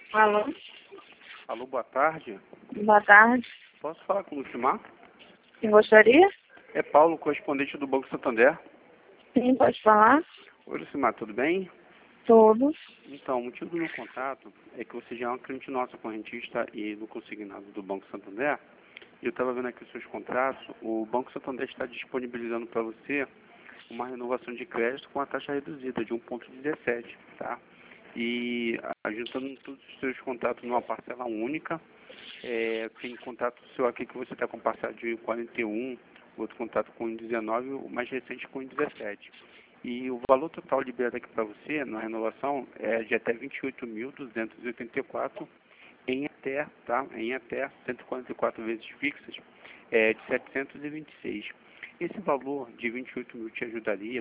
Alô? Alô, boa tarde. Boa tarde. Posso falar com o Lucimar? Quem gostaria? É Paulo, correspondente do Banco Santander. Sim, pode falar. Oi, Lucimar, tudo bem? Todos. Então, o motivo do meu contato é que você já é uma cliente nossa, correntista e do consignado do Banco Santander. E eu estava vendo aqui os seus contratos. O Banco Santander está disponibilizando para você uma renovação de crédito com a taxa reduzida de 1,17, tá? E juntando todos os seus contratos numa parcela única. Tem contato seu aqui que você está com parcela de 41, outro contato com 19, o mais recente com 17. E o valor total liberado aqui para você, na renovação, é de até 28.284 em até 144 vezes fixas, de 726. Esse valor de 28 mil te ajudaria